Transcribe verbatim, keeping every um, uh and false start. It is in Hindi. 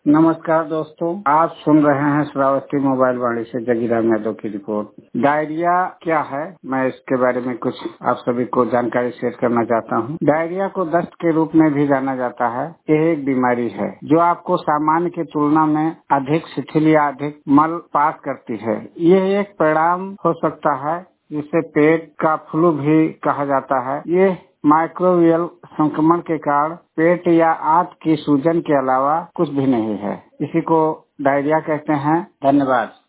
नमस्कार दोस्तों, आप सुन रहे हैं श्रावस्ती मोबाइल वाणी से जगीराम यादव की रिपोर्ट। डायरिया क्या है, मैं इसके बारे में कुछ आप सभी को जानकारी शेयर करना चाहता हूं। डायरिया को दस्त के रूप में भी जाना जाता है। यह एक बीमारी है जो आपको सामान्य की तुलना में अधिक शिथिल या अधिक मल पास करती है। यह एक परिणाम हो सकता है जिसे पेट का फ्लू भी कहा जाता है। ये माइक्रोबियल संक्रमण के कारण पेट या आंत की सूजन के अलावा कुछ भी नहीं है। इसी को डायरिया कहते हैं। धन्यवाद।